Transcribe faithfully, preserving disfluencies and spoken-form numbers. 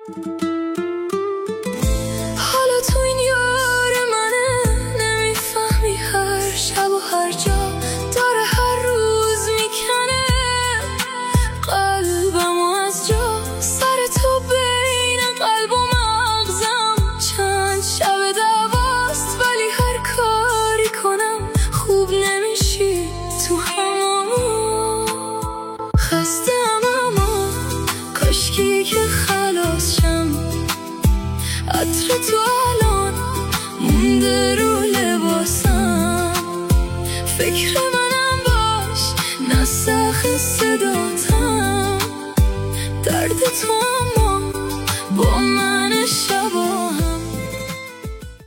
حالا تو این یار منه، نمیفهمی هر شب و هر جا داره هر روز میکنه قلبمو از جا. سر تو بین قلب و مغزم چند شب دعواست، ولی هر کاری کنم خوب نمیشی تو همون. خستم اما کاشکی که خلاص شم، عطر تو الان مونده رو لباسم. فکر منم باش، نسخ صداتم، درد تو اما با